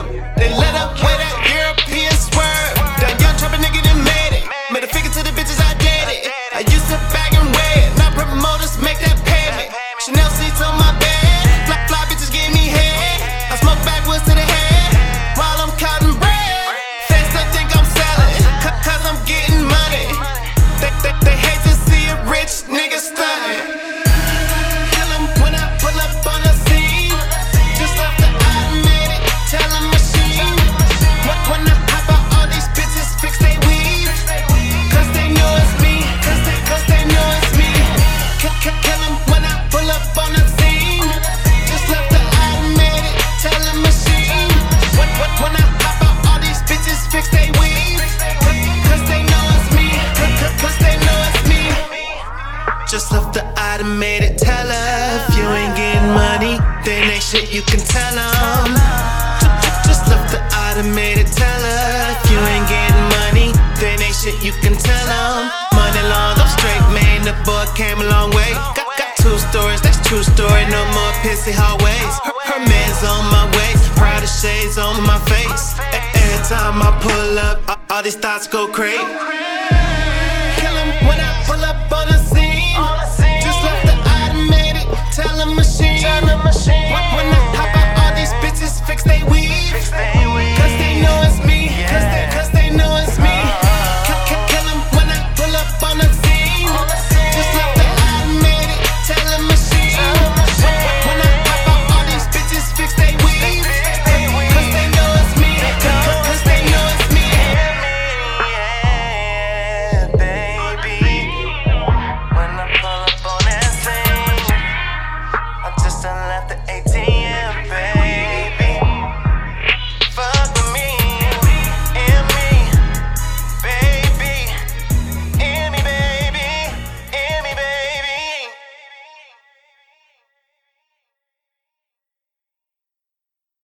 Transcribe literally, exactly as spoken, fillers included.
They let up with that European swerve. That young trapper nigga done made it. Made a figure to the bitches I dated. I used to bag and wear it. Now promoters make that payment. Chanel seats on my bed. Fly, fly bitches give me head. I smoke backwoods to the head while I'm counting bread. Fans don't think I'm selling, cause I'm getting money. They, they, they hate to see a rich nigga stunning. Kill 'em when I pull up on the scene. Just off the automated telling machine. When, when I hop out, all these bitches fix they weave. Cause they know it's me. Cause they, cause they know it's me. K -k Kill 'em when I pull up on the scene. Just left the automated telling machine. When, when, when I hop out, all these bitches fix they weave. Cause they know it's me. Cause they know it's me. Just left the automated teller. If you ain't getting money, then ain't shit you can tell 'em. Just left the automated teller. If you ain't getting money, then ain't shit you can tell 'em. Money long, I'm straight, man. The boy came a long way. Got, got two stories, that's true story. No more pissy hallways. Her, her man's on my waist. Proud of shades on my face. Every time I pull up, all these thoughts go crazy.